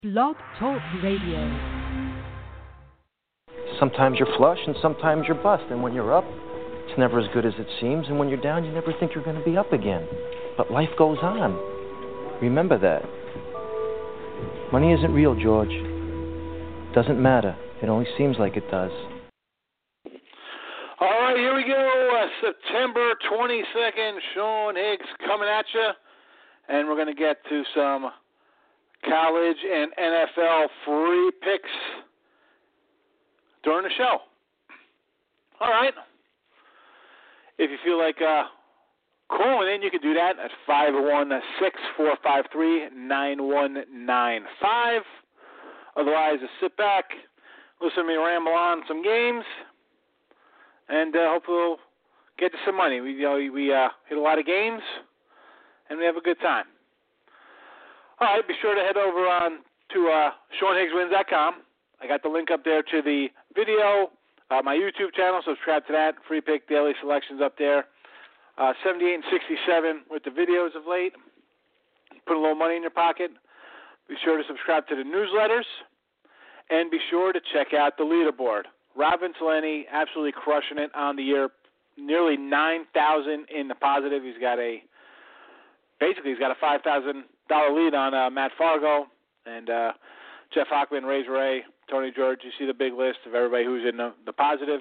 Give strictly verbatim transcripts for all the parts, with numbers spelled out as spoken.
Blog Talk Radio. Sometimes you're flush and sometimes you're bust. And when you're up, it's never as good as it seems. And when you're down, you never think you're going to be up again. But life goes on. Remember that. Money isn't real, George. Doesn't matter. It only seems like it does. All right, here we go. Uh, September twenty-second, Sean Higgs coming at you. And we're going to get to some college and N F L free picks during the show. All right. If you feel like uh, calling in, you can do that at five one six, four five three, nine one nine five. Otherwise, just sit back, listen to me ramble on some games, and uh, hopefully we'll get to some money. We, you know, we uh, hit a lot of games, and we have a good time. All right, be sure to head over on to uh, Sean Higgs Wins dot com. I got the link up there to the video, uh, my YouTube channel, subscribe to that. Free pick daily selections up there. Uh, seventy-eight and sixty-seven with the videos of late. Put a little money in your pocket. Be sure to subscribe to the newsletters. And be sure to check out the leaderboard. Rob Vinceleni absolutely crushing it on the year. Nearly nine thousand in the positive. He's got a, basically he's got a five thousand dollars lead on uh, Matt Fargo and uh, Jeff Hockman, Ray Ray, Tony George. You see the big list of everybody who's in the, the positive.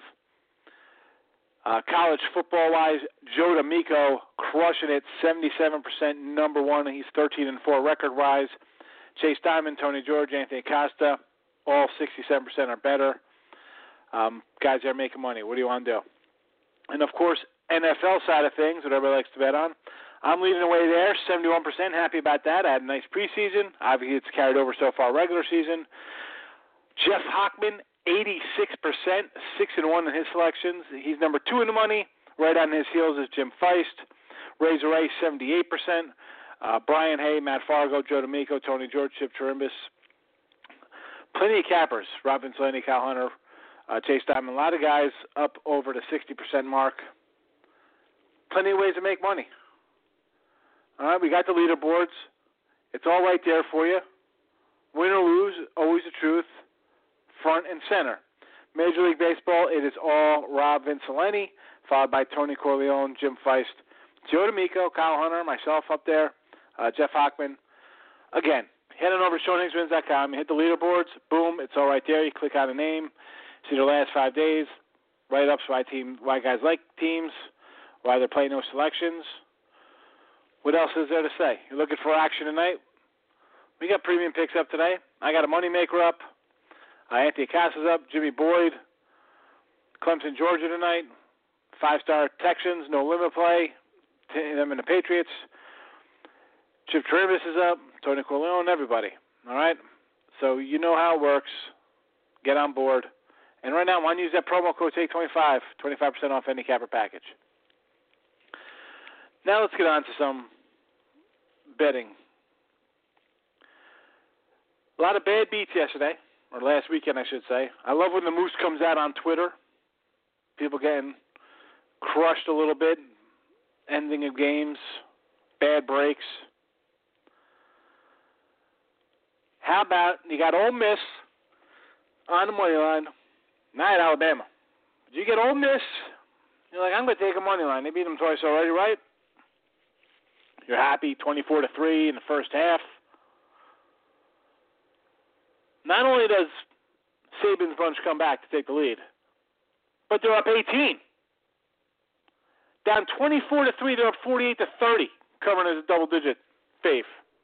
Uh, college football-wise, Joe D'Amico crushing it, seventy-seven percent number one. He's thirteen and four record-wise. Chase Diamond, Tony George, Anthony Costa, all sixty-seven percent or better. Um, guys that are making money. What do you want to do? And, of course, N F L side of things, what everybody likes to bet on. I'm leading the way there, seventy-one percent. Happy about that. I had a nice preseason. Obviously, it's carried over so far regular season. Jeff Hockman, eighty-six percent, six and one in his selections. He's number two in the money. Right on his heels is Jim Feist. Razor Ray, seventy-eight percent. Uh, Brian Hay, Matt Fargo, Joe D'Amico, Tony George, Chip Chirimbus. Plenty of cappers. Rob Vinceleni, Kyle Hunter, uh, Chase Diamond. A lot of guys up over the sixty percent mark. Plenty of ways to make money. All right, we got the leaderboards. It's all right there for you. Win or lose, always the truth. Front and center. Major League Baseball, it is all Rob Vinceleni, followed by Tony Corleone, Jim Feist, Joe D'Amico, Kyle Hunter, myself up there, uh, Jeff Hockman. Again, head on over to Sean Higgs Wins dot com. You hit the leaderboards. Boom, it's all right there. You click on the name. See the last five days. Write-ups, why, team, why guys like teams, why they're playing those selections. What else is there to say? You're looking for action tonight? We got premium picks up today. I got a moneymaker up. Uh, Anthony Casa's up. Jimmy Boyd. Clemson, Georgia tonight. Five-star Texans, no limit play. T- them and the Patriots. Chip Chirimbus is up. Tony Corleone, everybody. All right? So you know how it works. Get on board. And right now, why don't you use that promo code take twenty-five, twenty-five percent off any capper package. Now let's get on to some betting. A lot of bad beats yesterday, or last weekend, I should say. I love when the moose comes out on Twitter. People getting crushed a little bit, ending of games, bad breaks. How about you got Ole Miss on the money line, not at Alabama. But you get Ole Miss, you're like, I'm going to take a money line. They beat them twice already, right? You're happy, twenty-four to three in the first half. Not only does Saban's bunch come back to take the lead, but they're up eighteen. Down twenty-four to three, they're up forty-eight to thirty, covering as a double-digit fave.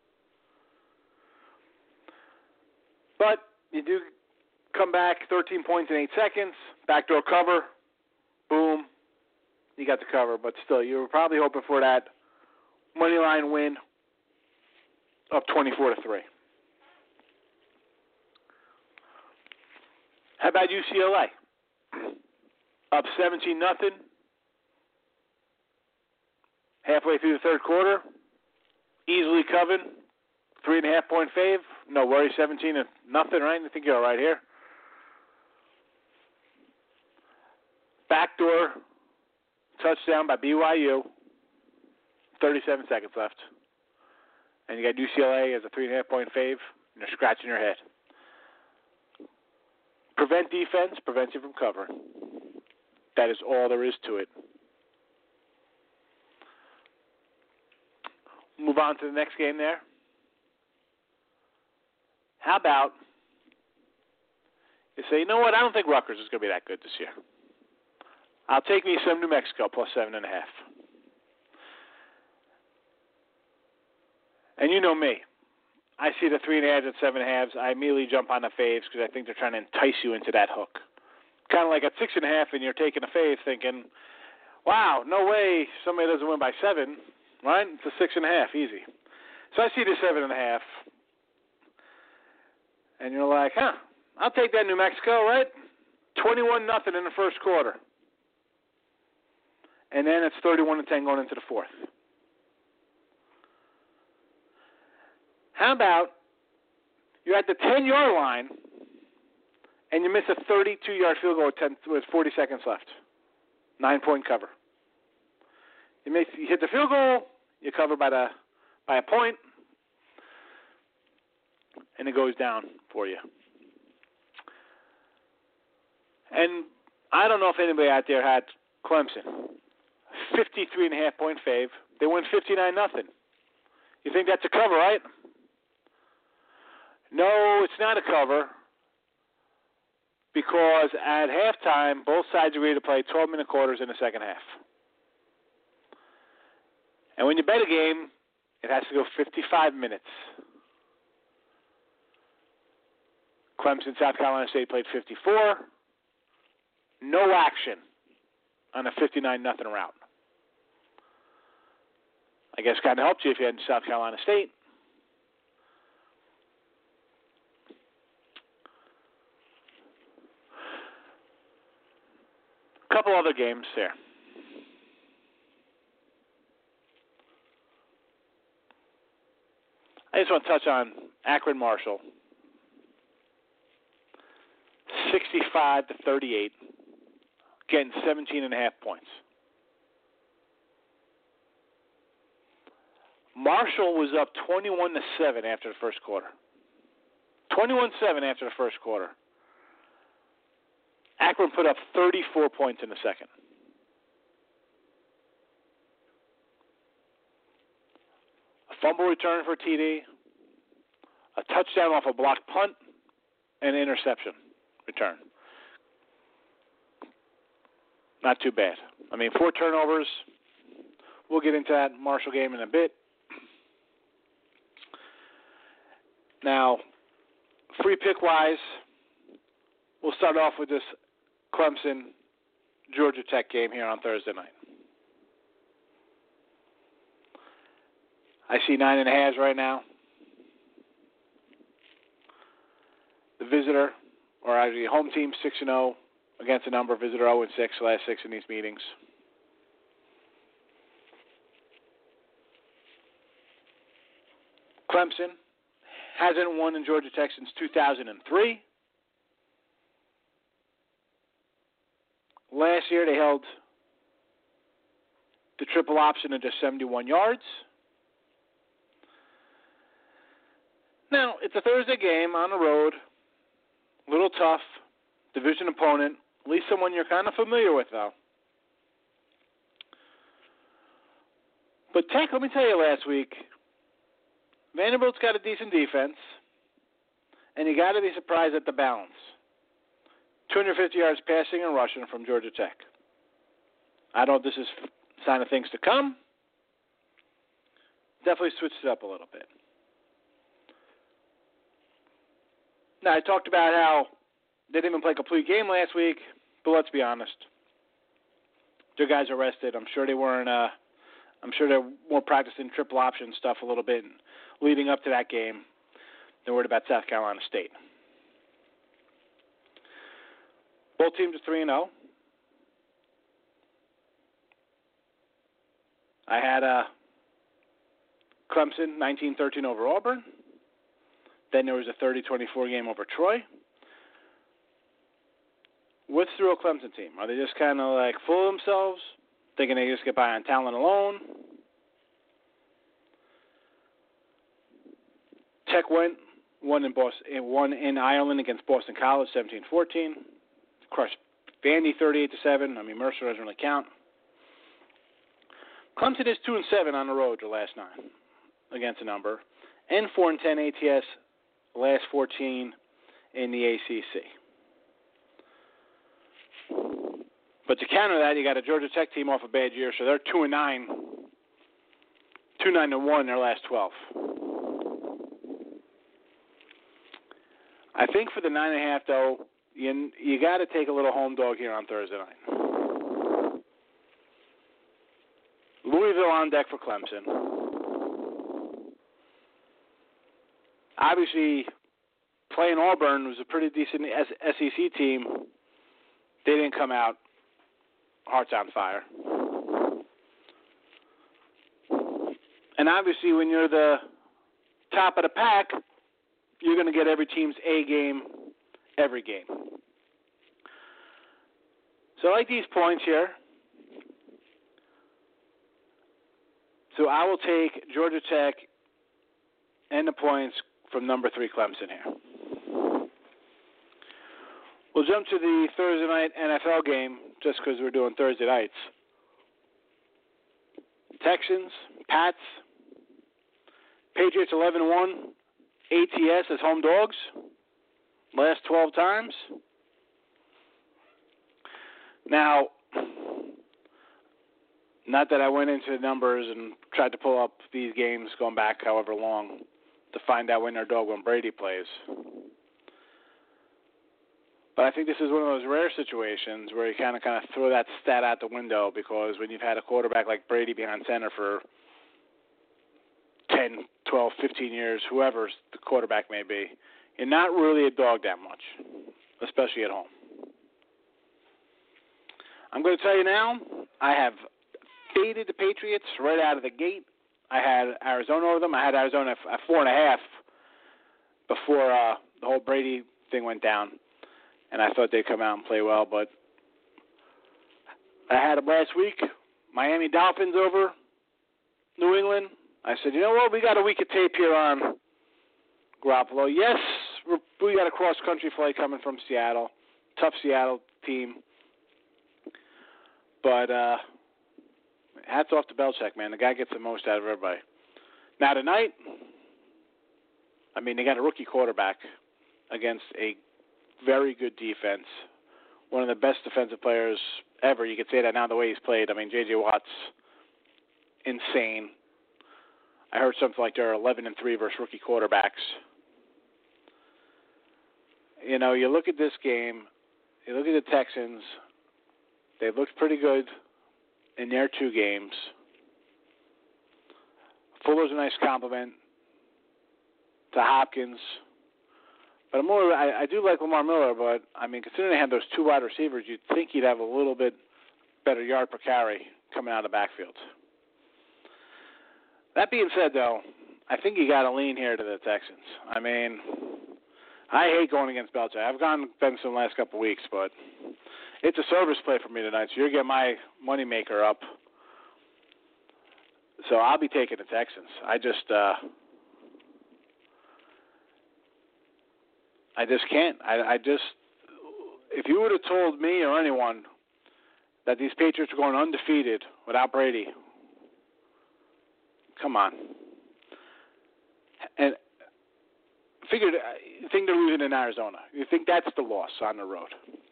But you do come back, thirteen points in eight seconds, backdoor cover, boom, you got the cover. But still, you were probably hoping for that money line win, up twenty-four to three. How about U C L A? Up seventeen nothing. Halfway through the third quarter, easily covered, three and a half point fave. No worry, seventeen to nothing, right? I think you're all right here. Backdoor touchdown by B Y U. thirty-seven seconds left. And you got U C L A as a three and a half point fave. and you're scratching your head. Prevent defense prevents you from covering. That is all there is to it. Move on to the next game there. How about you say, you know what, I don't think Rutgers is going to be that good this year. I'll take me some New Mexico plus seven and a half. And you know me. I see the three and a halves and seven and a halves. I immediately jump on the faves because I think they're trying to entice you into that hook. Kind of like at six and a half, and you're taking a fave, thinking, "Wow, no way somebody doesn't win by seven." Right? It's a six and a half, easy. So I see the seven and a half, and you're like, "Huh? I'll take that New Mexico, right? Twenty-one nothing in the first quarter, and then it's thirty-one to ten going into the fourth." How about you're at the ten-yard line and you miss a thirty-two-yard field goal with, ten, with forty seconds left? Nine-point cover. You, make, you hit the field goal, you cover by, the, by a point, and it goes down for you. And I don't know if anybody out there had Clemson. fifty-three and a half point fave. They win fifty-nine nothing. You think that's a cover, right? No, it's not a cover because at halftime, both sides agreed to play twelve-minute quarters in the second half. And when you bet a game, it has to go fifty-five minutes. Clemson, South Carolina State played fifty-four. No action on a fifty-nine nothing route. I guess kind of helped you if you had South Carolina State. A couple other games there. I just want to touch on Akron Marshall. sixty-five to thirty-eight. Getting seventeen and a half points. Marshall was up twenty-one to seven after the first quarter. twenty-one seven after the first quarter. Akron put up thirty-four points in the second. A fumble return for T D, a touchdown off a blocked punt, and an interception return. Not too bad. I mean, four turnovers. We'll get into that Marshall game in a bit. Now, free pick-wise, we'll start off with this Clemson Georgia Tech game here on Thursday night. I see nine and a halves right now. The visitor, or actually home team, six and zero against a number. Visitor zero and six, last six in these meetings. Clemson hasn't won in Georgia Tech since two thousand three. Last year they held the triple option at just seventy-one yards. Now, it's a Thursday game on the road. A little tough. Division opponent. At least someone you're kind of familiar with, though. But Tech, let me tell you last week, Vanderbilt's got a decent defense, and you got to be surprised at the balance. two hundred fifty yards passing and rushing from Georgia Tech. I don't know if this is a sign of things to come. Definitely switched it up a little bit. Now, I talked about how they didn't even play a complete game last week, but let's be honest. Their guys are rested. I'm sure they weren't. Uh, I'm sure they're more practicing triple option stuff a little bit leading up to that game. They're worried about South Carolina State. Both teams are three and zero. I had uh, Clemson nineteen thirteen over Auburn. Then there was a thirty twenty-four game over Troy. What's the real Clemson team? Are they just kind of like full of themselves, thinking they just get by on talent alone? Tech went One in Boston, one in Ireland against Boston College, seventeen fourteen. Crushed Vandy, thirty-eight to seven. I mean, Mercer doesn't really count. Clemson is two and seven on the road the last nine against a number, and four and ten A T S last fourteen in the A C C. But to counter that, you got a Georgia Tech team off a bad year, so they're two and nine, two nine and one in their last twelve. I think for the nine and a half, though, you you got to take a little home dog here on Thursday night. Louisville on deck for Clemson. Obviously, playing Auburn was a pretty decent S E C team. They didn't come out hearts on fire. And obviously, when you're the top of the pack, you're going to get every team's A game every game. So I like these points here. So I will take Georgia Tech and the points from number three Clemson here. We'll jump to the Thursday night N F L game just because we're doing Thursday nights. Texans, Pats, Patriots eleven and one, A T S as home dogs, last twelve times. Now, not that I went into the numbers and tried to pull up these games going back however long to find out when their dog when Brady plays. But I think this is one of those rare situations where you kind of kind of throw that stat out the window because when you've had a quarterback like Brady behind center for ten, twelve, fifteen years, whoever the quarterback may be, you're not really a dog that much, especially at home. I'm going to tell you now, I have faded the Patriots right out of the gate. I had Arizona over them. I had Arizona at four and a half before uh, the whole Brady thing went down. And I thought they'd come out and play well, but I had them last week. Miami Dolphins over New England. I said, you know what? We got a week of tape here on Garoppolo. Yes, we're, we got a cross-country flight coming from Seattle. Tough Seattle team. But uh, hats off to Belichick, man. The guy gets the most out of everybody. Now tonight, I mean, they got a rookie quarterback against a very good defense. One of the best defensive players ever. You could say that now the way he's played. I mean, J J. Watt's insane. I heard something like they're eleven and three versus rookie quarterbacks. You know, you look at this game, you look at the Texans, they've looked pretty good in their two games. Fuller's a nice compliment to Hopkins. But I'm more, I, I do like Lamar Miller, but, I mean, considering they have those two wide receivers, you'd think he'd have a little bit better yard per carry coming out of the backfield. That being said, though, I think you got to lean here to the Texans. I mean, I hate going against Belichick. I've gone against him the last couple of weeks, but it's a service play for me tonight, so you're getting my moneymaker up. So I'll be taking the Texans. I just, uh, I just can't. I, I just, if you would have told me or anyone that these Patriots are going undefeated without Brady, come on. And figured, you think they're losing in Arizona. You think that's the loss on the road.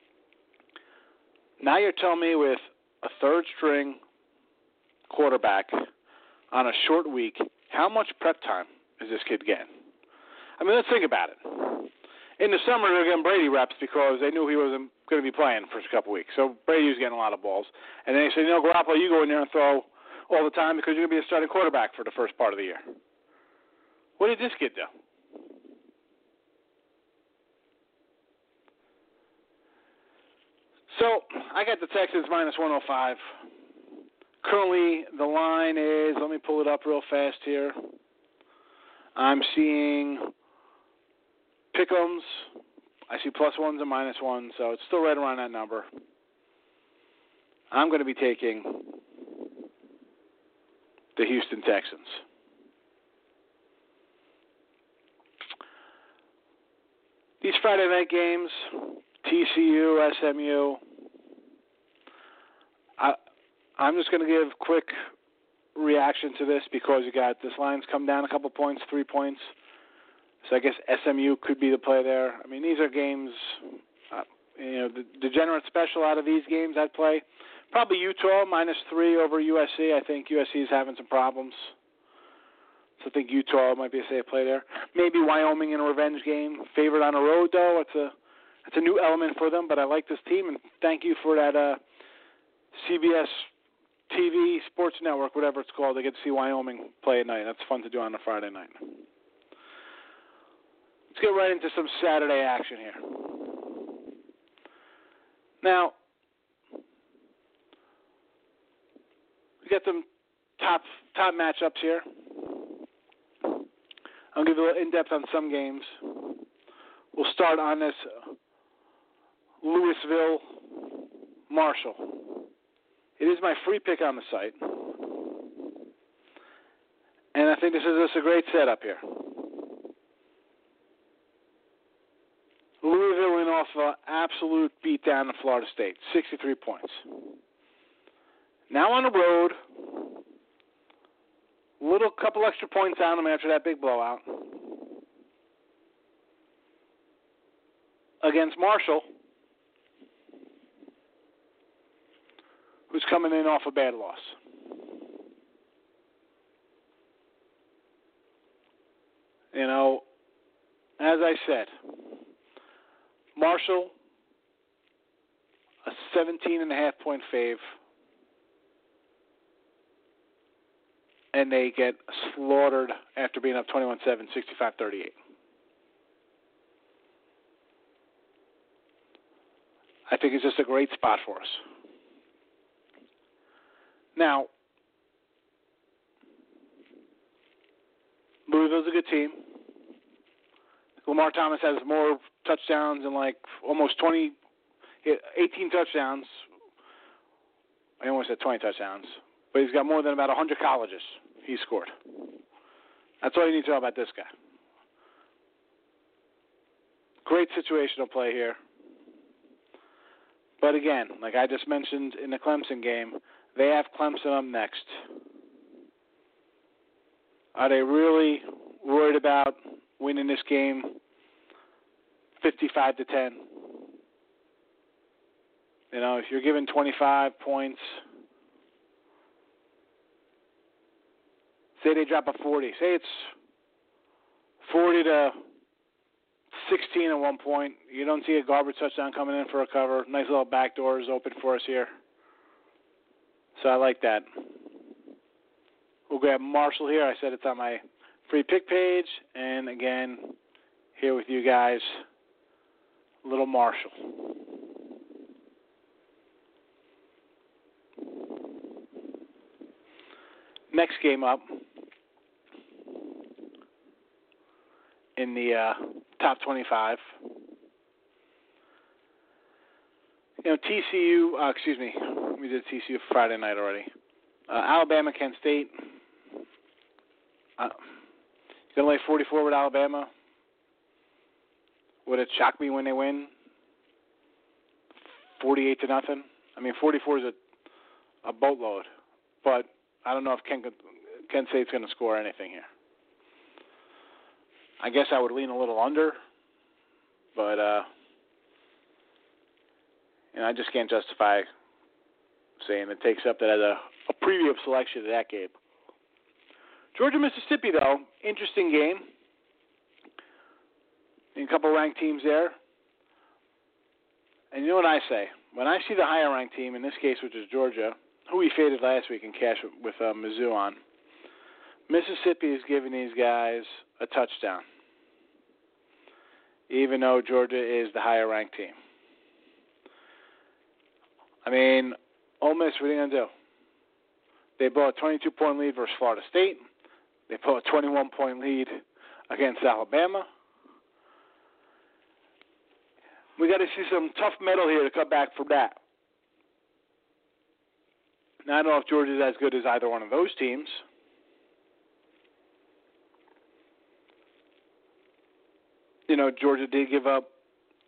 Now you're telling me with a third-string quarterback on a short week, how much prep time is this kid getting? I mean, let's think about it. In the summer, they're getting Brady reps because they knew he wasn't going to be playing for a couple weeks. So Brady was getting a lot of balls. And then they said, you know, Garoppolo, you go in there and throw all the time because you're going to be a starting quarterback for the first part of the year. What did this kid do? So I got the Texans minus one oh five. Currently, the line is, let me pull it up real fast here. I'm seeing pick'ems. I see plus ones and minus ones, so it's still right around that number. I'm going to be taking the Houston Texans. These Friday night games, T C U, S M U, I, I'm just going to give quick reaction to this because you got this line's come down a couple points, three points. So I guess S M U could be the play there. I mean, these are games, uh, you know, the degenerate special out of these games I'd play. Probably Utah minus three over U S C. I think U S C is having some problems. So I think Utah might be a safe play there. Maybe Wyoming in a revenge game. Favored on the road, though. It's a it's a new element for them, but I like this team, and thank you for that uh, C B S T V Sports Network, whatever it's called. I get to see Wyoming play at night. That's fun to do on a Friday night. Let's get right into some Saturday action here. Now, we got some top top matchups here. I'll give you a little in-depth on some games. We'll start on this Louisville Marshall. It is my free pick on the site. And I think this is just a great setup here. Louisville went off an absolute beatdown to Florida State, sixty-three points. Now on the road, little couple extra points on them after that big blowout. Against Marshall, who's coming in off a bad loss. You know, as I said, Marshall, a seventeen and a half point fave, and they get slaughtered after being up twenty-one seven, sixty-five thirty-eight. I think it's just a great spot for us. Now, Louisville's a good team. Lamar Thomas has more touchdowns and like almost twenty, eighteen touchdowns. I almost said twenty touchdowns, but he's got more than about one hundred colleges he scored. That's all you need to know about this guy. Great situational play here. But again, like I just mentioned in the Clemson game, they have Clemson up next. Are they really worried about winning this game fifty-five to ten? You know, if you're given twenty-five points, say they drop a forty. Say it's forty to sixteen at one point. You don't see a garbage touchdown coming in for a cover. Nice little back doors open for us here. So I like that. We'll grab Marshall here. I said it's on my free pick page. And again, here with you guys, little Marshall. Next game up in the uh, top twenty-five. You know, T C U, uh, excuse me, we did T C U Friday night already. Uh, Alabama, Kent State. Uh, you're going to lay forty-four with Alabama. Would it shock me when they win? forty-eight to nothing. I mean, forty-four is a, a boatload. But I don't know if Kent, Kent State's going to score anything here. I guess I would lean a little under. But, uh, you know, I just can't justify saying it takes up that as a, a preview of selection of that game. Georgia, Mississippi, though, interesting game. A couple ranked teams there. And you know what I say? When I see the higher ranked team, in this case, which is Georgia, who we faded last week in cash with uh, Mizzou on, Mississippi is giving these guys a touchdown, even though Georgia is the higher ranked team. I mean, Ole Miss, what are you going to do? They blew a twenty-two point lead versus Florida State. They blew a twenty-one point lead against Alabama. We got to see some tough metal here to come back from that. Now, I don't know if Georgia's as good as either one of those teams. You know, Georgia did give up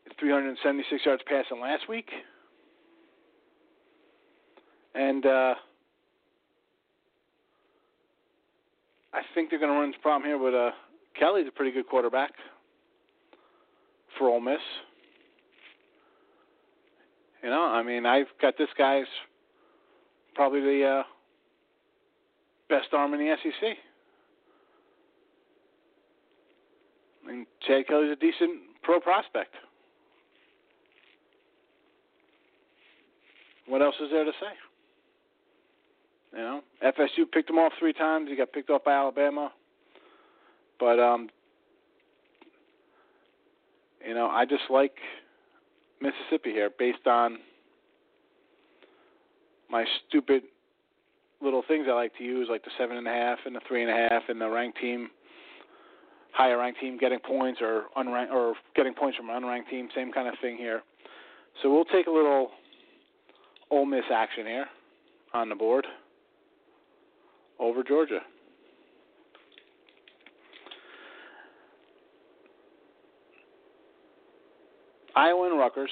three hundred seventy-six yards passing last week. And uh, I think they're going to run into a problem here, but uh, Kelly's a pretty good quarterback for Ole Miss. You know, I mean, I've got this guy's probably the uh, best arm in the S E C. I mean, Chad Kelly's a decent pro prospect. What else is there to say? You know, F S U picked him off three times. He got picked off by Alabama. But, um, you know, I just like Mississippi here based on my stupid little things I like to use, like the seven and a half and the three and a half and the ranked team, higher ranked team getting points or unranked or getting points from an unranked team, same kind of thing here. So we'll take a little Ole Miss action here on the board over Georgia. Iowa and Rutgers.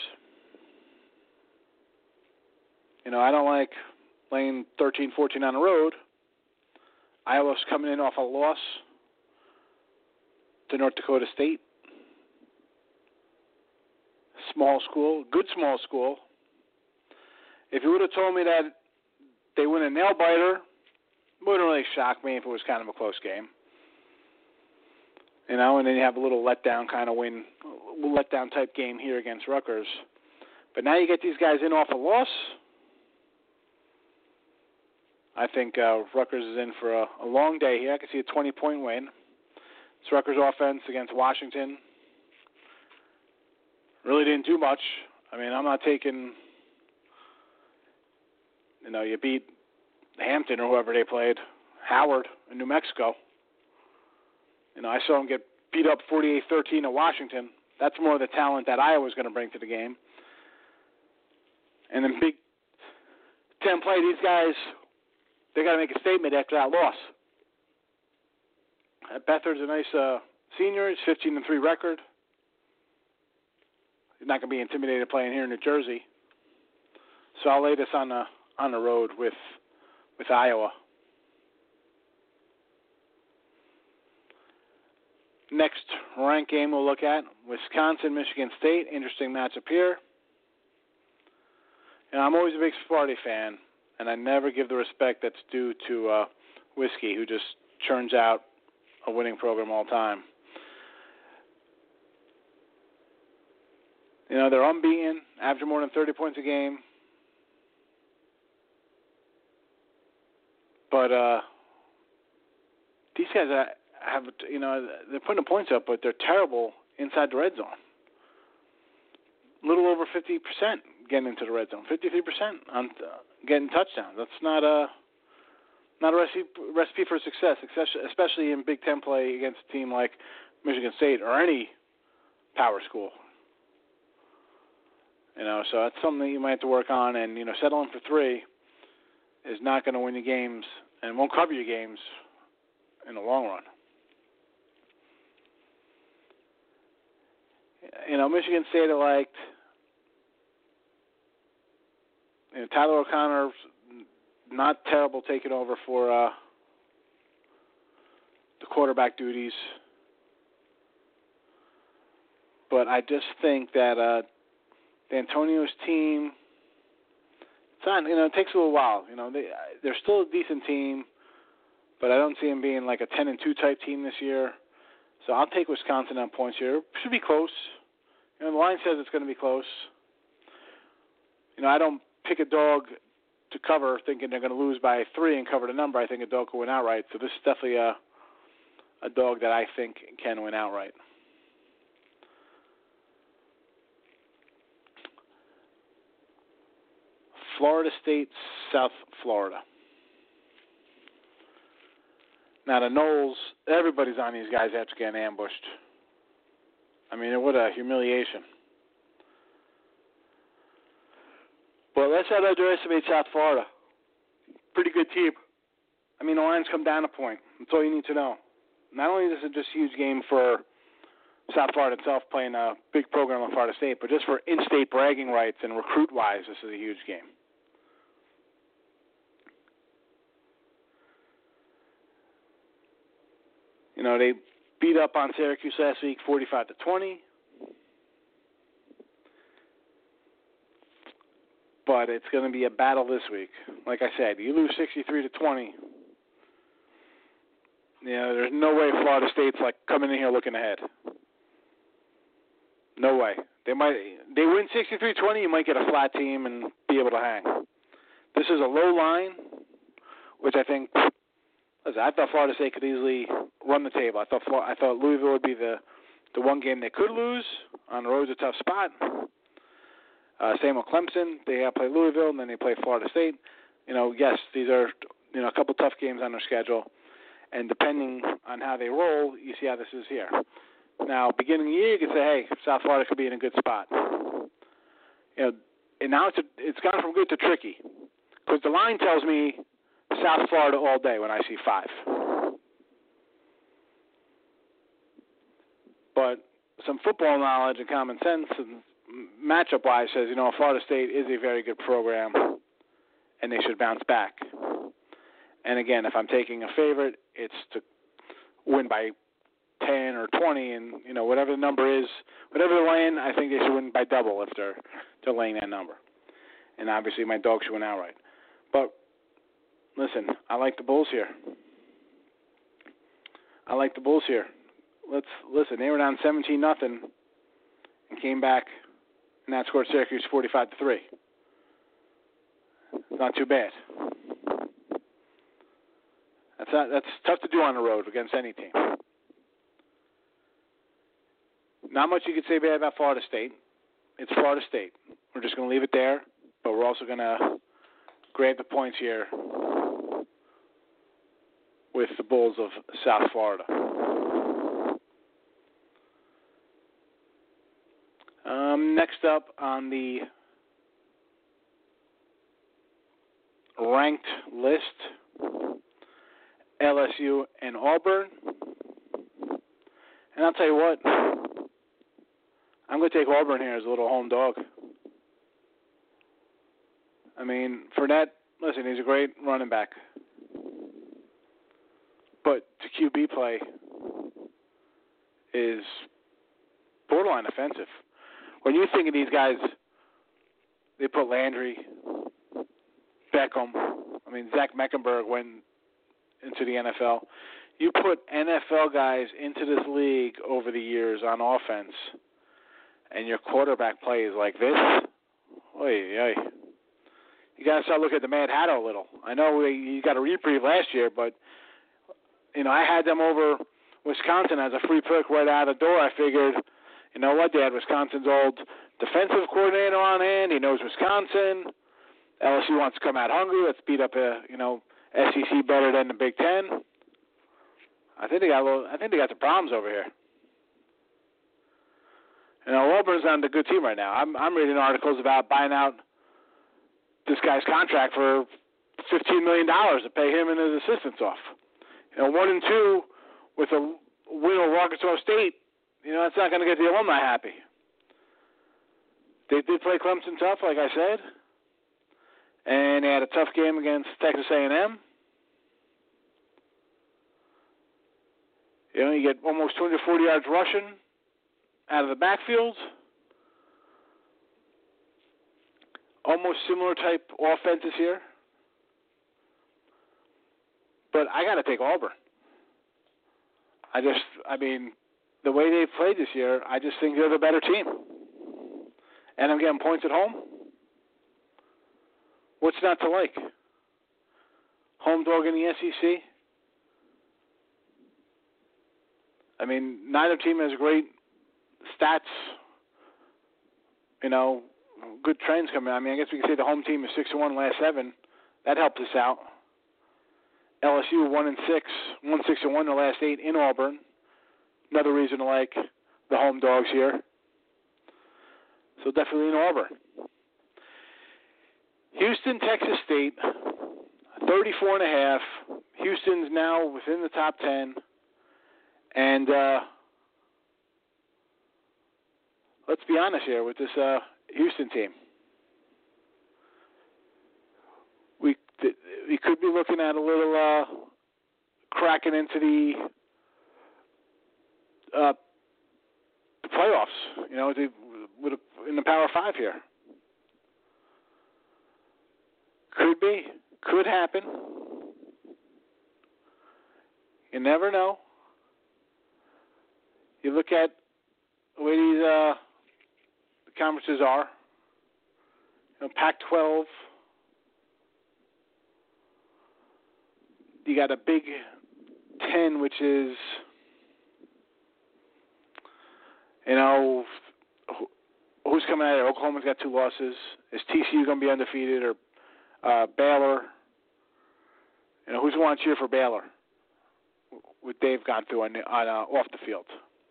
You know, I don't like laying thirteen fourteen on the road. Iowa's coming in off a loss to North Dakota State. Small school, good small school. If you would have told me that they win a nail-biter, it wouldn't really shock me if it was kind of a close game. You know, and then you have a little letdown kind of win, letdown type game here against Rutgers. But now you get these guys in off a loss. I think uh, Rutgers is in for a, a long day here. I can see a twenty-point win. It's Rutgers offense against Washington. Really didn't do much. I mean, I'm not taking, you know, you beat Hampton or whoever they played, Howard in New Mexico. You know, I saw them get beat up forty-eight thirteen at Washington. That's more of the talent that Iowa's going to bring to the game. And then Big Ten play, these guys, they got to make a statement after that loss. Uh, Beathard's a nice uh, senior. He's fifteen and three record. He's not going to be intimidated playing here in New Jersey. So I'll lay this on the on the road with with Iowa. Next ranked game we'll look at, Wisconsin, Michigan State. Interesting matchup here. And I'm always a big Sparty fan, and I never give the respect that's due to uh, Whiskey, who just churns out a winning program all the time. You know, they're unbeaten, averaging more than thirty points a game. But uh, these guys have, you know, they're putting the points up, but they're terrible inside the red zone. A little over fifty percent getting into the red zone, fifty-three percent on uh, getting touchdowns. That's not a not a recipe, recipe for success, especially in Big Ten play against a team like Michigan State or any power school. You know, so that's something that you might have to work on. And, you know, settling for three is not going to win you games and won't cover your games in the long run. You know, Michigan State, I liked. You know, Tyler O'Connor's not terrible taking over for uh, the quarterback duties. But I just think that uh, D'Antonio's team, it's not, you know, it takes a little while. You know, they, they're still a decent team, but I don't see them being like a ten and two type team this year. So I'll take Wisconsin on points here. Should be close. You know, the line says it's going to be close. You know, I don't pick a dog to cover thinking they're going to lose by three and cover the number. I think a dog could win outright. So this is definitely a, a dog that I think can win outright. Florida State, South Florida. Now the Noles, everybody's on these guys after getting ambushed. I mean, what a humiliation. But let's not underestimate South Florida. Pretty good team. I mean, the lines come down a point. That's all you need to know. Not only is it just a huge game for South Florida itself playing a big program on Florida State, but just for in-state bragging rights and recruit-wise, this is a huge game. You know, they beat up on Syracuse last week, forty-five to twenty. But it's going to be a battle this week. Like I said, you lose sixty-three to twenty. You know, there's no way Florida State's like coming in here looking ahead. No way. They might. They win sixty-three twenty. You might get a flat team and be able to hang. This is a low line, which I think. Listen, I thought Florida State could easily run the table. I thought I thought Louisville would be the the one game they could lose. On the road's a tough spot. Uh, same with Clemson. They have to play Louisville, and then they play Florida State. You know, yes, these are you know a couple tough games on their schedule, and depending on how they roll, you see how this is here. Now, beginning of the year, you could say, hey, South Florida could be in a good spot. You know, and now it's a, it's gone from good to tricky, because the line tells me South Florida all day when I see five. But some football knowledge and common sense and matchup-wise says, you know, Florida State is a very good program, and they should bounce back. And again, if I'm taking a favorite, it's to win by ten or twenty, and you know whatever the number is, whatever they're laying, I think they should win by double if they're they're laying that number. And obviously, my dog should win outright. But listen, I like the Bulls here. I like the Bulls here. Let's listen. They were down seventeen nothing and came back, and that scored Syracuse forty-five to three. Not too bad. That's not, that's tough to do on the road against any team. Not much you could say bad about Florida State. It's Florida State. We're just going to leave it there, but we're also going to grab the points here with the Bulls of South Florida. Um, next up on the ranked list, L S U and Auburn. And I'll tell you what, I'm going to take Auburn here as a little home dog. I mean, Fournette, listen, he's a great running back. But the Q B play is borderline offensive. When you think of these guys, they put Landry, Beckham, I mean, Zach Meckenberg went into the N F L. You put N F L guys into this league over the years on offense, and your quarterback play is like this, oy, oy. You got to start looking at the Mad Hatter a little. I know you got a reprieve last year, but, you know, I had them over Wisconsin as a free pick right out of the door. I figured, you know what, they had Wisconsin's old defensive coordinator on hand. He knows Wisconsin. L S U wants to come out hungry. Let's beat up a, you know, S E C better than the Big Ten. I think they got a little, I think they got some problems over here. You know, Auburn's on a good team right now. I'm I'm reading articles about buying out this guy's contract for fifteen million dollars to pay him and his assistants off. You know, one and two with a win over Arkansas State, you know, that's not going to get the alumni happy. They did play Clemson tough, like I said, and they had a tough game against Texas A and M. You know, you get almost two hundred forty yards rushing out of the backfield. Almost similar type offenses here. But I got to take Auburn. I just, I mean, the way they played this year, I just think they're the better team. And I'm getting points at home. What's not to like? Home dog in the S E C? I mean, neither team has great stats, you know, good trends coming. I mean, I guess we could say the home team is six and one last seven. That helped us out. L S U one and six, one six and one the last eight in Auburn. Another reason to like the home dogs here. So definitely in Auburn. Houston, Texas State, thirty-four and a half. Houston's now within the top ten. And uh, let's be honest here with this uh, Houston team. We we could be looking at a little uh, cracking into the uh, the playoffs. You know, the, with a, in the Power Five here. Could be, could happen. You never know. You look at the way these uh, the conferences are. You know, Pac twelve. You got a Big Ten, which is, you know, who's coming out of there? Oklahoma's got two losses. Is T C U going to be undefeated, or uh, Baylor? You know, who's going to cheer for Baylor? What they've gone through on, on uh, off the field.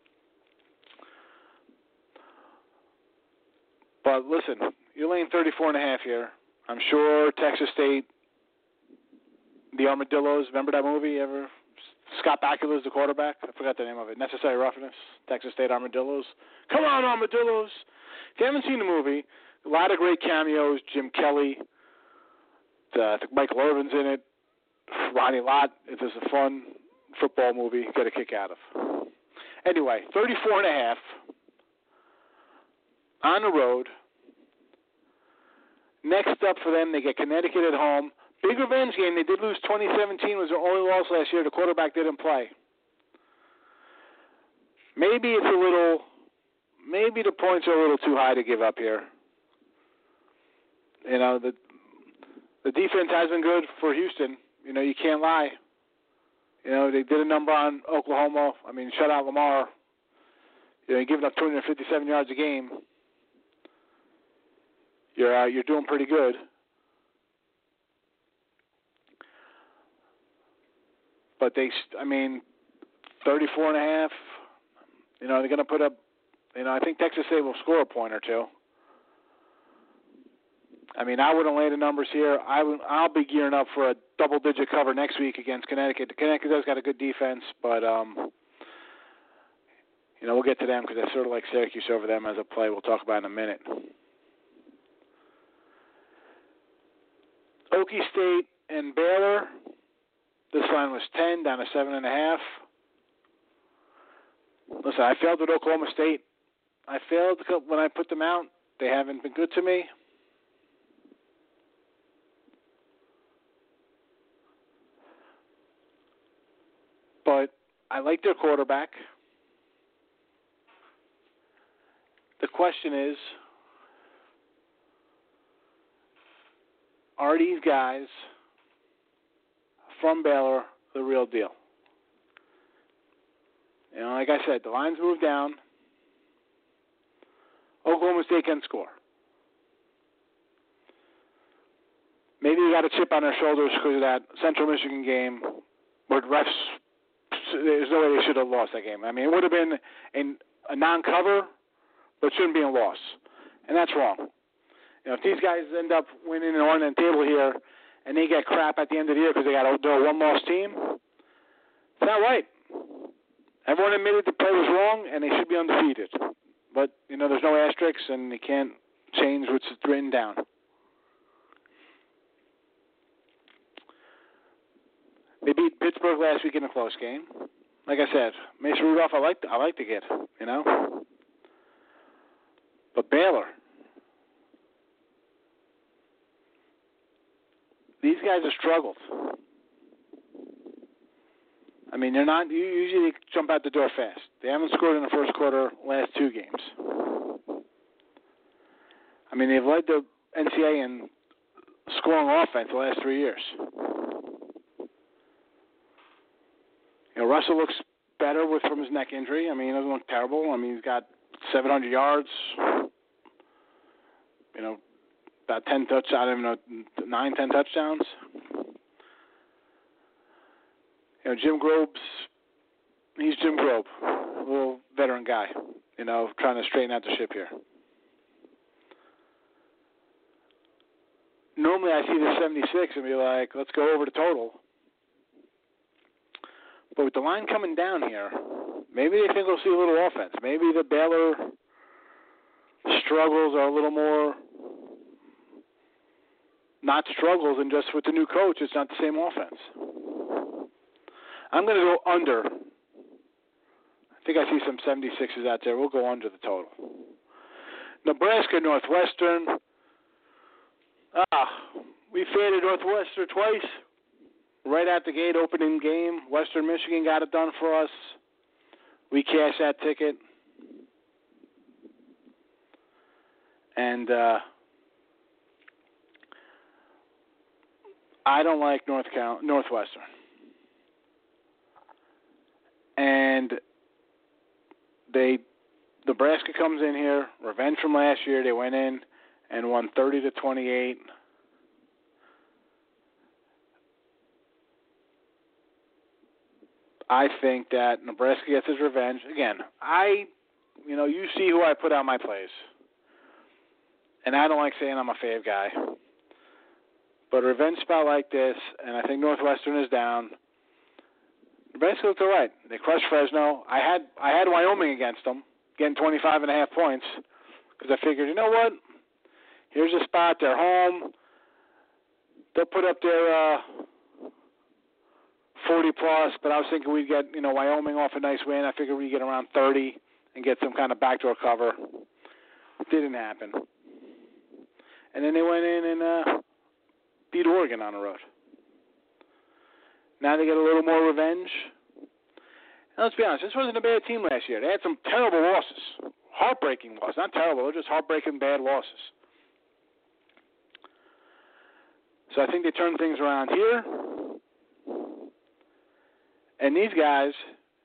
But listen, you're laying thirty-four and a half here. I'm sure Texas State, the Armadillos, remember that movie ever? Scott Bakula's the quarterback. I forgot the name of it. Necessary Roughness. Texas State Armadillos. Come on, Armadillos. If you haven't seen the movie, a lot of great cameos. Jim Kelly. Uh, I think Michael Irvin's in it. Ronnie Lott. It is a fun football movie you get a kick out of. Anyway, thirty-four and a half on the road. Next up for them, they get Connecticut at home. Big revenge game. They did lose twenty seventeen. Was their only loss last year. The quarterback didn't play. Maybe it's a little, maybe the points are a little too high to give up here. You know, the the defense has been good for Houston. You know, you can't lie. You know, they did a number on Oklahoma. I mean, shut out Lamar. You know, you're giving up two hundred fifty-seven yards a game. You're uh, you're doing pretty good. But they, I mean, thirty-four and a half. You know, they're going to put up. You know, I think Texas State will score a point or two. I mean, I wouldn't lay the numbers here. I would, I'll be gearing up for a double-digit cover next week against Connecticut. Connecticut has got a good defense, but, um, you know, we'll get to them because I sort of like Syracuse over them as a play we'll talk about in a minute. Okie State and Baylor. This line was ten, down to seven and a half. Listen, I failed with Oklahoma State. I failed when I put them out. They haven't been good to me. But I like their quarterback. The question is, are these guys from Baylor the real deal? You know, like I said, the lines moved down. Oklahoma State can score. Maybe they got a chip on their shoulders because of that Central Michigan game where the refs, there's no way they should have lost that game. I mean, it would have been a, a non-cover, but it shouldn't be a loss. And that's wrong. You know, if these guys end up winning and on the table here and they get crap at the end of the year because they got a, they're a one-loss team, it's not right. Everyone admitted the play was wrong and they should be undefeated. But, you know, there's no asterisks and you can't change what's written down. They beat Pittsburgh last week in a close game. Like I said, Mason Rudolph, I like I like to get, you know. But Baylor, these guys have struggled. I mean, they're not, usually they jump out the door fast. They haven't scored in the first quarter last two games. I mean, they've led the N C A A in scoring offense the last three years. You know, Russell looks better with from his neck injury. I mean, he doesn't look terrible. I mean, he's got seven hundred yards, you know, about ten touchdowns, I don't even know, nine, ten touchdowns. You know, Jim Grobe's, he's Jim Grobe, a little veteran guy, you know, trying to straighten out the ship here. Normally I see the seventy-six and be like, let's go over the total. But with the line coming down here, maybe they think we'll see a little offense. Maybe the Baylor struggles are a little more not struggles, and just with the new coach, it's not the same offense. I'm going to go under. I think I see some seventy-sixes out there. We'll go under the total. Nebraska, Northwestern. Ah, we faded Northwestern twice. Right out the gate, opening game. Western Michigan got it done for us. We cashed that ticket. And uh, I don't like North Cal- Northwestern. And they, Nebraska comes in here, revenge from last year. They went in and won thirty to twenty-eight. I think that Nebraska gets his revenge. Again, I, you know, you see who I put on my plays. And I don't like saying I'm a fave guy. But a revenge spot like this, and I think Northwestern is down. Nebraska looked all right. They crushed Fresno. I had I had Wyoming against them, getting twenty-five and a half points, because I figured, you know what? Here's a spot. They're home. They'll put up their uh, forty plus, but I was thinking we'd get, you know, Wyoming off a nice win. I figured we'd get around thirty and get some kind of backdoor cover. It didn't happen. And then they went in and uh, beat Oregon on the road. Now they get a little more revenge. And let's be honest, this wasn't a bad team last year. They had some terrible losses. Heartbreaking losses. Not terrible, they're just heartbreaking bad losses. So I think they turned things around here. And these guys,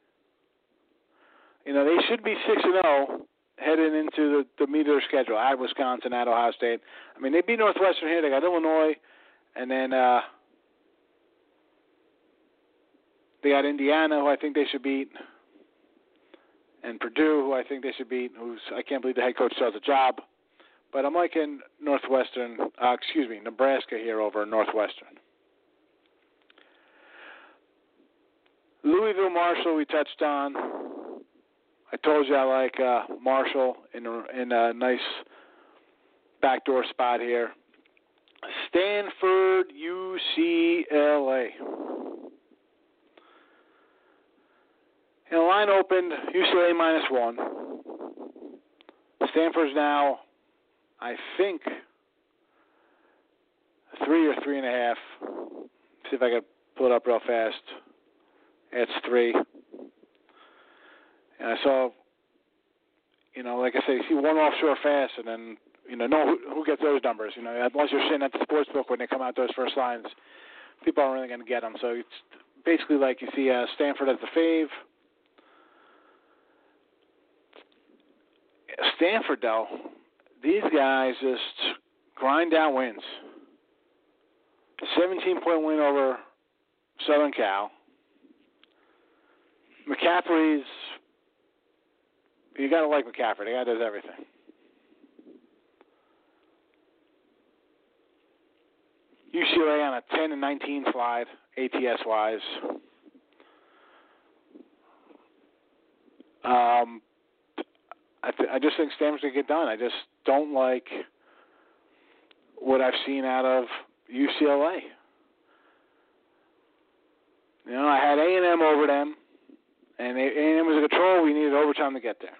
you know, they should be six and oh heading into the, the meat of their schedule. At Wisconsin, at Ohio State. I mean, they beat Northwestern here. They got Illinois. And then uh, they got Indiana, who I think they should beat. And Purdue, who I think they should beat. Who's I can't believe the head coach still has a job. But I'm liking Northwestern, uh, excuse me, Nebraska here over Northwestern. Louisville, Marshall, we touched on. I told you I like uh, Marshall in a, in a nice backdoor spot here. Stanford, U C L A. And the line opened, U C L A minus one. Stanford's now, I think, three or three and a half. See if I can pull it up real fast. It's three. And I saw, you know, like I say, you see one offshore fast, and then, you know, know who, who gets those numbers. You know, once you're sitting at the sports book when they come out those first lines, people aren't really going to get them. So it's basically like you see uh, Stanford as the fave. Stanford, though, these guys just grind out wins. seventeen-point win over Southern Cal. McCaffrey's, you got to like McCaffrey. The guy does everything. U C L A on a ten and nineteen slide, A T S-wise. Um, I, th- I just think Stanford's going to get done. I just don't like what I've seen out of U C L A. You know, I had A and M over them. And A and M was a control. We needed overtime to get there.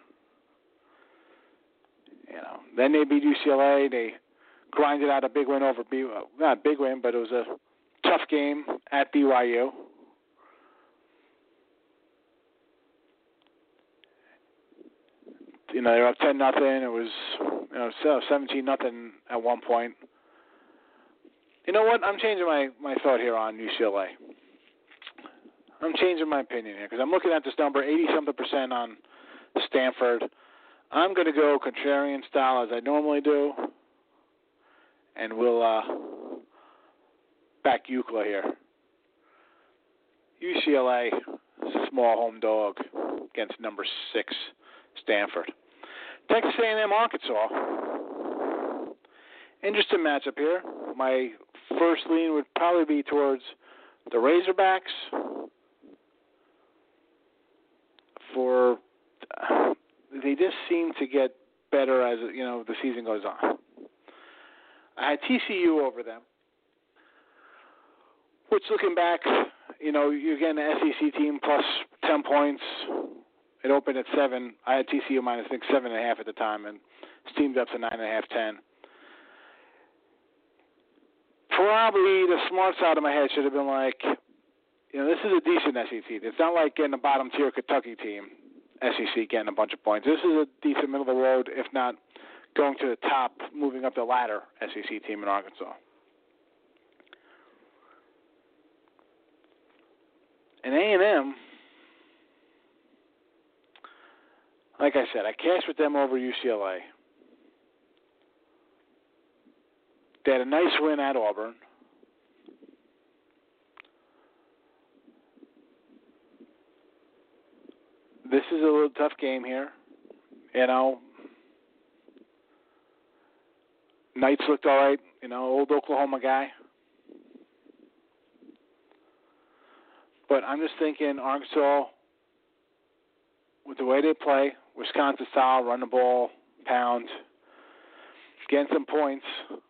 You know, then they beat U C L A. They grinded out a big win over B. Not a big win, but it was a tough game at B Y U. You know, they were up ten nothing. It was, you know, seventeen nothing at one point. You know what? I'm changing my, my thought here on U C L A. I'm changing my opinion here because I'm looking at this number, eighty-something percent on Stanford. I'm going to go contrarian style as I normally do, and we'll uh, back U C L A here. U C L A is a small home dog against number six, Stanford. Texas A and M, Arkansas. Interesting matchup here. My first lean would probably be towards the Razorbacks. For uh, they just seem to get better as you know the season goes on. I had T C U over them, which looking back, you know, you're getting an S E C team plus ten points. It opened at seven. I had T C U minus I think seven and a half at the time, and steamed up to nine and a half, ten. Probably the smart side of my head should have been like, you know, this is a decent S E C. It's not like getting a bottom tier Kentucky team, S E C getting a bunch of points. This is a decent middle of the road, if not going to the top, moving up the ladder S E C team in Arkansas. And A and M, like I said, I cashed with them over U C L A. They had a nice win at Auburn. This is a little tough game here. You know, Knights looked all right. You know, old Oklahoma guy. But I'm just thinking Arkansas, with the way they play, Wisconsin style, run the ball, pound, getting some points,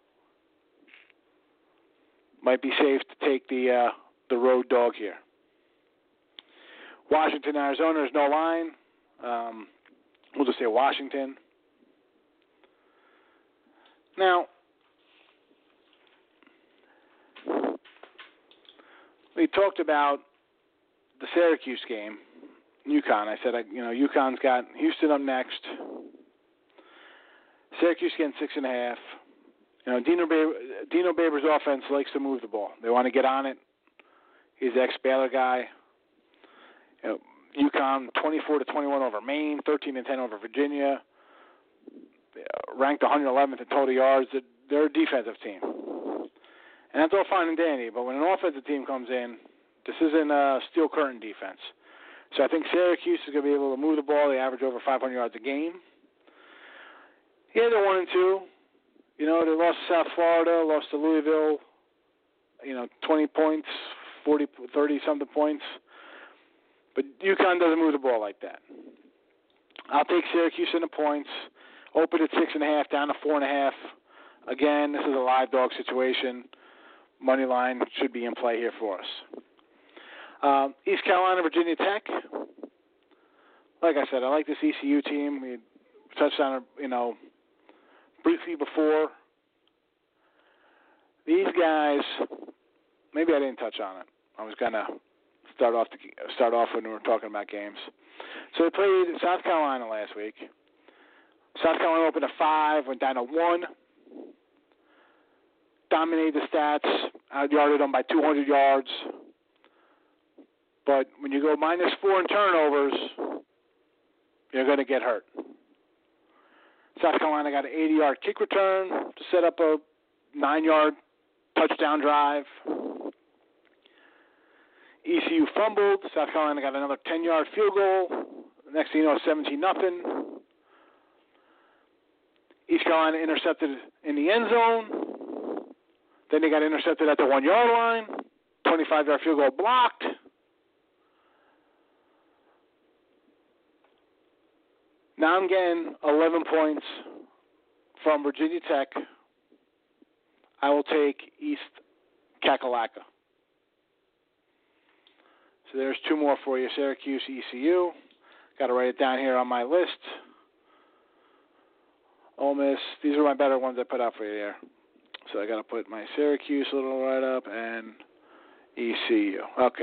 might be safe to take the uh, the road dog here. Washington, Arizona, there's no line. Um, we'll just say Washington. Now, we talked about the Syracuse game, UConn. I said, you know, UConn's got Houston up next. Syracuse getting six and a half. You know, Dino, Baber, Dino Babers' offense likes to move the ball. They want to get on it. He's the ex-Baylor guy. You know, UConn twenty-four to twenty-one over Maine, thirteen and ten over Virginia. Ranked one hundred eleventh in total yards. They're a defensive team, and that's all fine and dandy. But when an offensive team comes in, this isn't a steel curtain defense. So I think Syracuse is going to be able to move the ball. They average over five hundred yards a game. Yeah, they're one and two. You know, they lost to South Florida, lost to Louisville. You know, twenty points, forty, thirty-something points. But UConn doesn't move the ball like that. I'll take Syracuse in the points. Open at six and a half, down to four and a half. Again, this is a live dog situation. Money line should be in play here for us. Um, East Carolina, Virginia Tech. Like I said, I like this E C U team. We touched on it, you know, briefly before. These guys, maybe I didn't touch on it. I was gonna start off the, start off when we were talking about games. So they played South Carolina last week. South Carolina opened at five, went down to one. Dominated the stats, out-yarded them by two hundred yards. But when you go minus four in turnovers, you're going to get hurt. South Carolina got an eighty-yard kick return to set up a nine-yard touchdown drive. E C U fumbled. South Carolina got another ten-yard field goal. Next thing you know, seventeen nothing. East Carolina intercepted in the end zone. Then they got intercepted at the one-yard line. twenty-five-yard field goal blocked. Now I'm getting eleven points from Virginia Tech. I will take East Kakalaka. So there's two more for you, Syracuse, E C U. Got to write it down here on my list. Ole Miss. These are my better ones I put out for you there. So I got to put my Syracuse little write-up and E C U. Okay.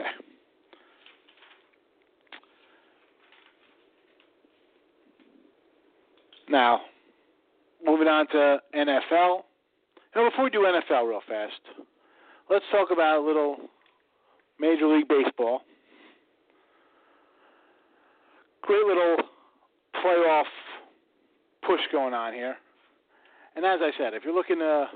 Now, moving on to N F L. You know, before we do N F L real fast, let's talk about a little Major League Baseball. Great little playoff push going on here. And as I said, if you're looking to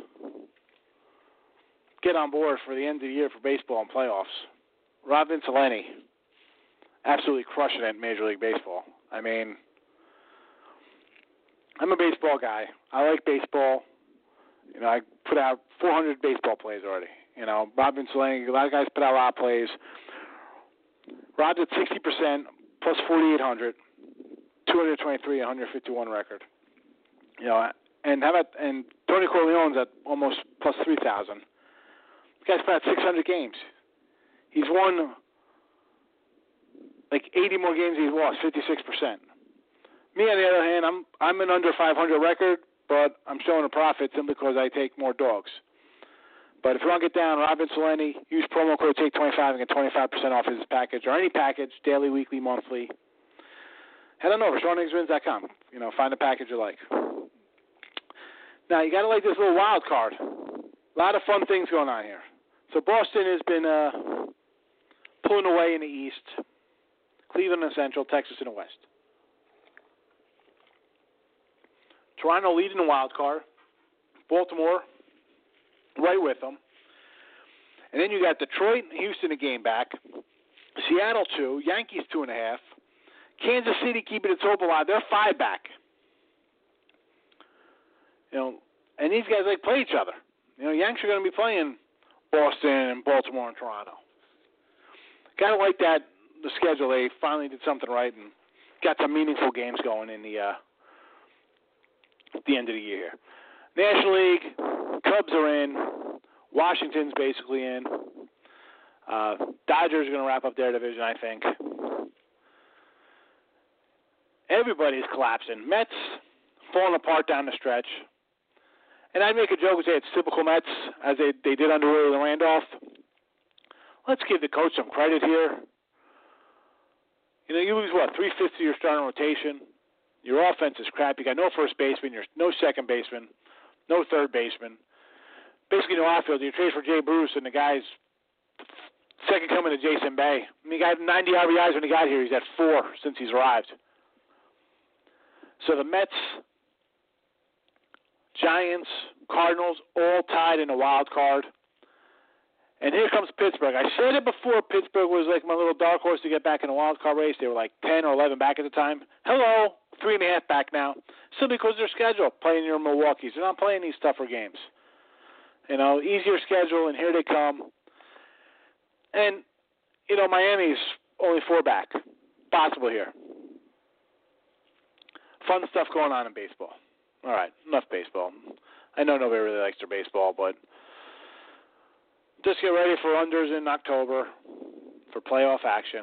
get on board for the end of the year for baseball and playoffs, Rob Vinceleni absolutely crushing it in Major League Baseball. I mean, I'm a baseball guy. I like baseball. You know, I put out four hundred baseball plays already. You know, Rob Vinceleni, a lot of guys put out a lot of plays. Rob's at sixty percent, plus forty-eight hundred, two hundred twenty-three, one hundred fifty-one record. You know, and how about and Tony Corleone's at almost plus three thousand. The guy's played six hundred games. He's won like eighty more games than he's lost, fifty-six percent. Me, on the other hand, I'm I'm an under five hundred record, but I'm showing a profit simply because I take more dogs. But if you want to get down, Robin Soleni, use promo code take twenty-five and get twenty-five percent off his package or any package, daily, weekly, monthly. Head on over, Sean Higgs Wins dot com. You know, find a package you like. Now, you got to like this little wild card. A lot of fun things going on here. So Boston has been uh, pulling away in the East, Cleveland in the Central, Texas in the West. Toronto leading the wild card. Baltimore right with them. And then you got Detroit and Houston a game back. Seattle two. Yankees two and a half. Kansas City keeping its hope alive. They're five back. You know, and these guys like play each other. You know, Yanks are going to be playing Boston and Baltimore and Toronto. Kind of like that, the schedule. They finally did something right and got some meaningful games going in the uh, at the end of the year. National League, Cubs are in. Washington's basically in. Uh, Dodgers are going to wrap up their division, I think. Everybody's collapsing. Mets falling apart down the stretch. And I'd make a joke and say it's typical Mets, as they, they did under Willie Randolph. Let's give the coach some credit here. You know, you lose, what, three-fifths of your starting rotation. Your offense is crap. You got no first baseman, you're no second baseman, no third baseman. Basically no outfield. You trade for Jay Bruce, and the guy's second coming to Jason Bay. I mean, he got ninety R B Is when he got here. He's at four since he's arrived. So the Mets, Giants, Cardinals, all tied in a wild card. And here comes Pittsburgh. I said it before, Pittsburgh was like my little dark horse to get back in the wild card race. They were like ten or eleven back at the time. Hello, three and a half back now. Simply because their schedule, playing your Milwaukee's. They're not playing these tougher games. You know, easier schedule, and here they come. And, you know, Miami's only four back. Possible here. Fun stuff going on in baseball. All right, enough baseball. I know nobody really likes their baseball, but just get ready for unders in October for playoff action.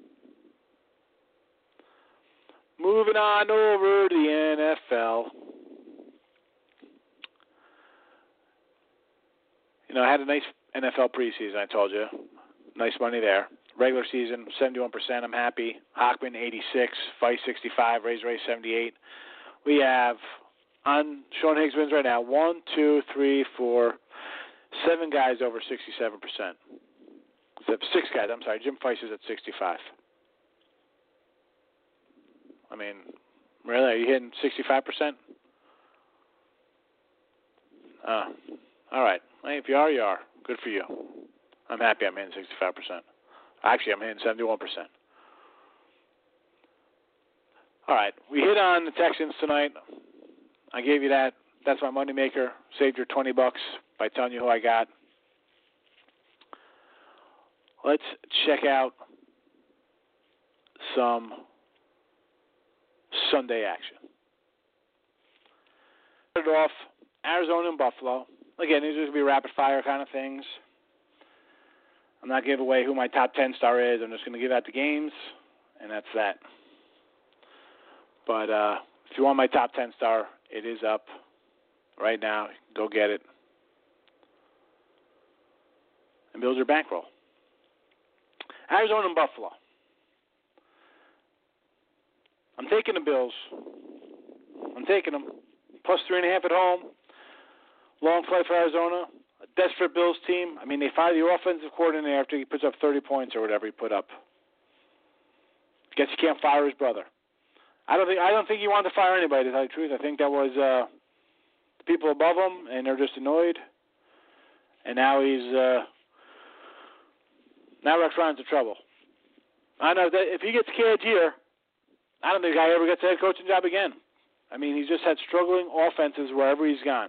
Moving on over to the N F L. You know, I had a nice N F L preseason, I told you. Nice money there. Regular season, seventy-one percent. I'm happy. Hockman, eighty-six. Fife, sixty-five. Razor Ray, seventy-eight. We have, on Sean Higgs Wins right now, one, two, three, four, seven guys over sixty-seven percent. Except six guys, I'm sorry. Jim Fife is at sixty-five. I mean, really? Are you hitting sixty-five percent? Uh, all right. Hey, if you are, you are. Good for you. I'm happy I'm hitting sixty-five percent. Actually, I'm hitting seventy-one percent. All right. We hit on the Texans tonight. I gave you that. That's my moneymaker. Saved your twenty bucks by telling you who I got. Let's check out some Sunday action. Started off Arizona and Buffalo. Again, these are going to be rapid fire kind of things. I'm not giving away who my top ten star is. I'm just going to give out the games, and that's that. But uh, if you want my top ten star, it is up right now. Go get it and build your bankroll. Arizona and Buffalo. I'm taking the Bills. I'm taking them. Plus three and a half at home. Long flight for Arizona. A desperate Bills team. I mean, they fired the offensive coordinator after he puts up thirty points or whatever he put up. Guess you can't fire his brother. I don't think I don't think he wanted to fire anybody, to tell you the truth. I think that was uh, the people above him, and they're just annoyed. And now he's uh, now Rex Ryan's in trouble. I know that if he gets caged here, I don't think the guy ever gets a head coaching job again. I mean, he's just had struggling offenses wherever he's gone.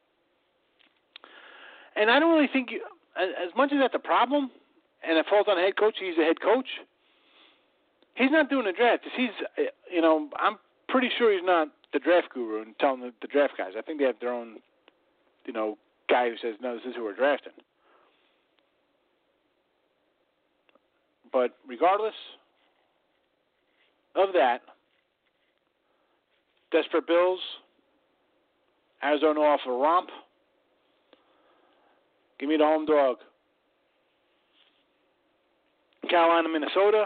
And I don't really think, as much as that's a problem, and it falls on the head coach, he's a head coach, he's not doing a draft. He's, you know, I'm pretty sure he's not the draft guru and telling the, the draft guys. I think they have their own, you know, guy who says, no, this is who we're drafting. But regardless of that, desperate Bills, Arizona off a romp. Give me the home dog. Carolina, Minnesota.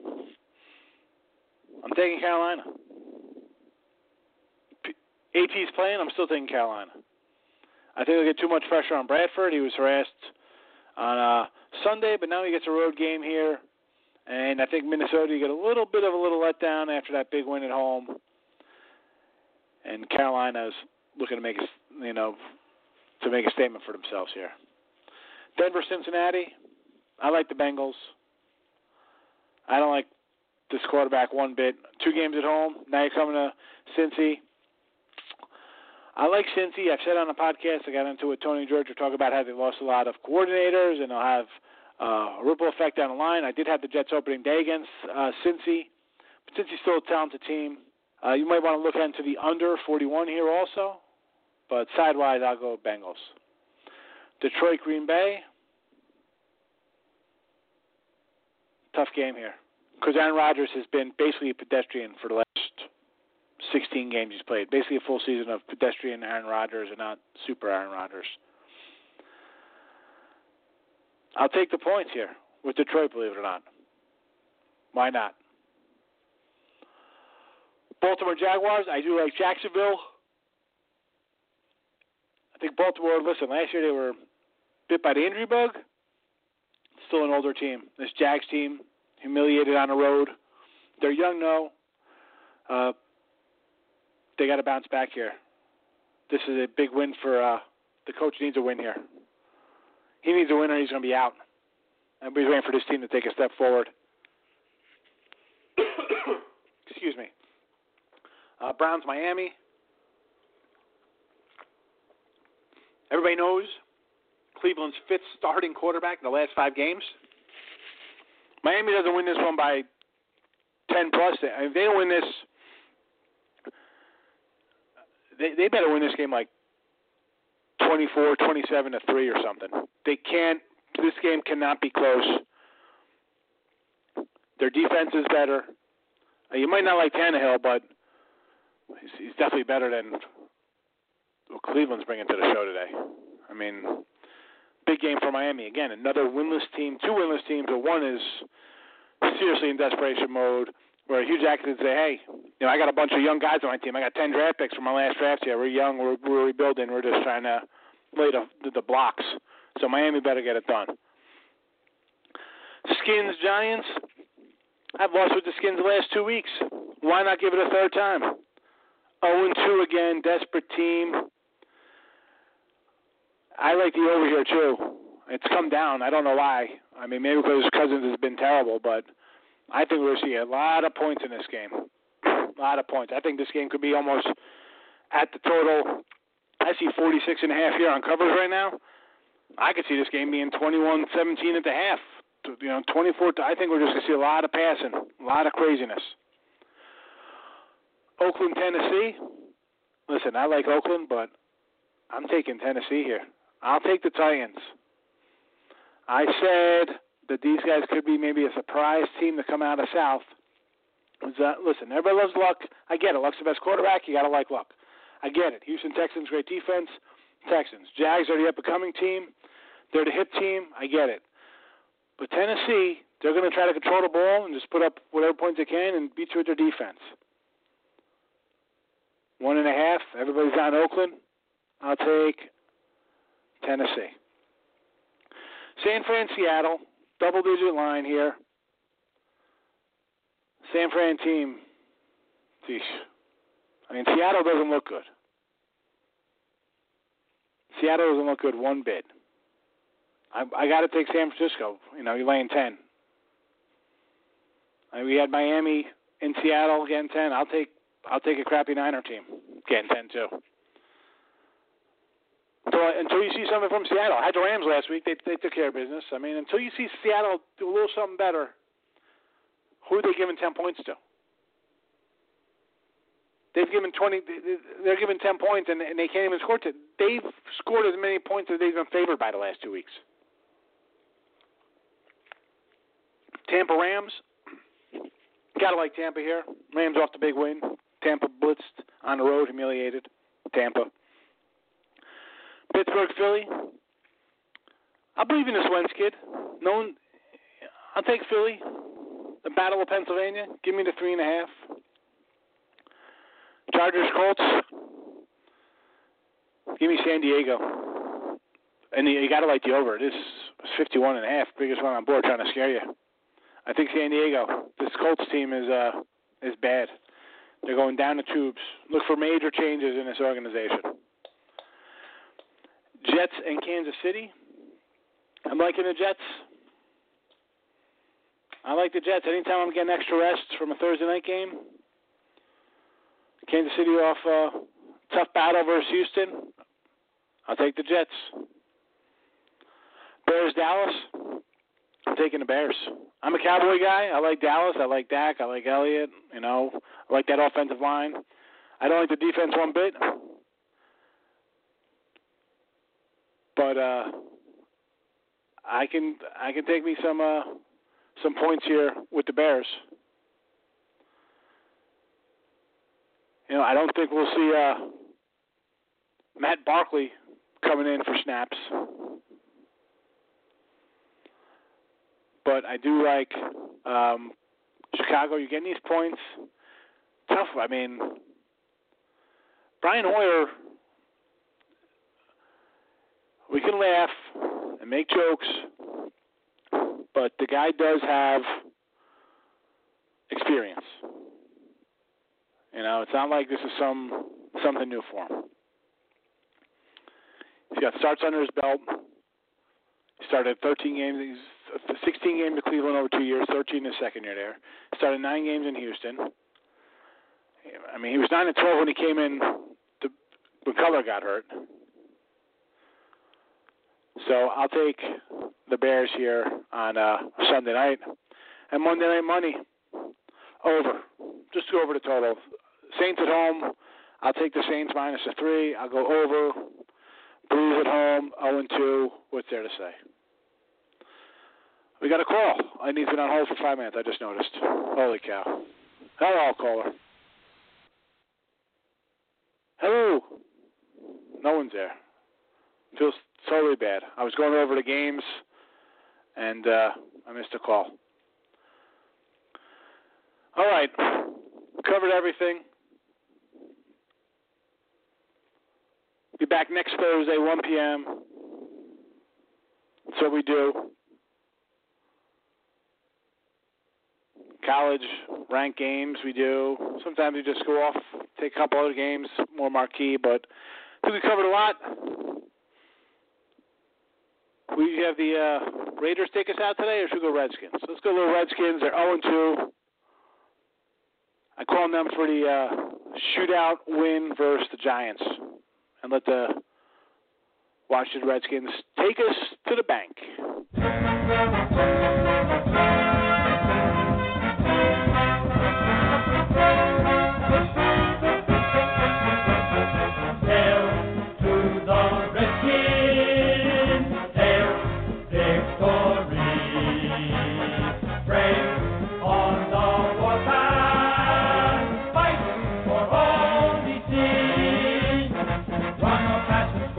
I'm taking Carolina. A T's playing, I'm still taking Carolina. I think they'll get too much pressure on Bradford. He was harassed on uh, Sunday, but now he gets a road game here. And I think Minnesota, you get a little bit of a little letdown after that big win at home. And Carolina's looking to make a, you know, to make a statement for themselves here. Denver, Cincinnati. I like the Bengals. I don't like this quarterback one bit. Two games at home. Now you're coming to Cincy. I like Cincy. I've said on the podcast, I got into it. Tony and George were talking about how they lost a lot of coordinators, and they'll have uh, a ripple effect down the line. I did have the Jets opening day against uh, Cincy, but Cincy's still a talented team. Uh, you might want to look into the under forty-one here also, but sidewise, I'll go Bengals. Detroit, Green Bay. Tough game here because Aaron Rodgers has been basically a pedestrian for the last sixteen games he's played. Basically a full season of pedestrian Aaron Rodgers and not super Aaron Rodgers. I'll take the points here with Detroit, believe it or not. Why not? Baltimore Jaguars, I do like Jacksonville. I think Baltimore, listen, last year they were bit by the injury bug. Still an older team. This Jags team, humiliated on the road. They're young, no. Uh, they got to bounce back here. This is a big win for uh, the coach needs a win here. He needs a win or he's going to be out. Everybody's waiting for this team to take a step forward. Excuse me. Uh, Browns, Miami. Everybody knows Cleveland's fifth starting quarterback in the last five games. Miami doesn't win this one by ten plus. If they don't win this, they they better win this game like twenty-four, twenty-seven to three or something. They can't. This game cannot be close. Their defense is better. Uh, you might not like Tannehill, but he's, he's definitely better than what Cleveland's bringing to the show today. I mean, big game for Miami. Again, another winless team, two winless teams, but one is seriously in desperation mode where Hugh Jackson say, hey, you know, I got a bunch of young guys on my team. I got ten draft picks from my last draft year. We're young. We're, we're rebuilding. We're just trying to lay the, the, the blocks. So Miami better get it done. Skins, Giants. I've lost with the Skins the last two weeks. Why not give it a third time? oh and two again, desperate team. I like the over here, too. It's come down. I don't know why. I mean, maybe because Cousins has been terrible, but I think we're going to see a lot of points in this game. A lot of points. I think this game could be almost at the total. I see forty-six and a half here on covers right now. I could see this game being twenty-one seventeen at the half. You know, twenty-four. I think we're just going to see a lot of passing, a lot of craziness. Oakland, Tennessee. Listen, I like Oakland, but I'm taking Tennessee here. I'll take the Titans. I said that these guys could be maybe a surprise team to come out of South. That, listen, everybody loves Luck. I get it. Luck's the best quarterback. You got to like Luck. I get it. Houston Texans, great defense. Texans. Jags are the up-and-coming team. They're the hip team. I get it. But Tennessee, they're going to try to control the ball and just put up whatever points they can and beat you with their defense. One and a half. Everybody's on Oakland. I'll take Tennessee. San Fran, Seattle. Double-digit line here. San Fran team. Geez. I mean, Seattle doesn't look good. Seattle doesn't look good one bit. I, I got to take San Francisco. You know, you're laying ten. I mean, we had Miami in Seattle getting ten. I'll take I'll take a crappy Niner team getting ten too. So until you see something from Seattle, I had the Rams last week. They they took care of business. I mean, until you see Seattle do a little something better, who are they giving ten points to? They've given twenty. They're given ten points, and they can't even score. To, they've scored as many points as they've been favored by the last two weeks. Tampa Rams. Gotta like Tampa here. Rams off the big win. Tampa blitzed on the road, humiliated Tampa. Pittsburgh Philly. I believe in this Wentz kid. No one. I'll take Philly. The Battle of Pennsylvania. Give me the three and a half. Chargers Colts. Give me San Diego. And you, you got to like the over. This is fifty-one and a half. Biggest one on board, trying to scare you. I think San Diego. This Colts team is uh is bad. They're going down the tubes. Look for major changes in this organization. Jets and Kansas City. I'm liking the Jets. I like the Jets. Anytime I'm getting extra rest from a Thursday night game. Kansas City off a tough battle versus Houston. I'll take the Jets. Bears Dallas. I'm taking the Bears. I'm a Cowboy guy. I like Dallas. I like Dak. I like Elliott. You know, I like that offensive line. I don't like the defense one bit. But uh, I can I can take me some uh, some points here with the Bears. You know, I don't think we'll see uh, Matt Barkley coming in for snaps. But I do like um, Chicago. You're getting these points. Tough. I mean, Brian Hoyer, we can laugh and make jokes, but the guy does have experience. You know, it's not like this is some something new for him. He's got starts under his belt. He started thirteen games. He's sixteen games to Cleveland over two years, thirteen his second year there. Started nine games in Houston. I mean, he was nine and twelve when he came in to, when Cutler got hurt. So I'll take the Bears here on uh, Sunday night. And Monday Night Money, over. Just go over the total. Saints at home, I'll take the Saints minus the three. I'll go over. Blues at home, oh and two. What's there to say? We got a call. I need to be on hold for five minutes, I just noticed. Holy cow. Hello, caller. Hello. No one's there. Feels totally bad. I was going over the games, and uh, I missed a call. All right. Covered everything. Be back next Thursday, one p.m. That's what we do. College ranked games we do. Sometimes we just go off, take a couple other games, more marquee, but I think we covered a lot. We have the uh, Raiders take us out today, or should we go Redskins? Let's go little Redskins. They're oh and two. I call them for the uh, shootout win versus the Giants. And let the Washington Redskins take us to the bank.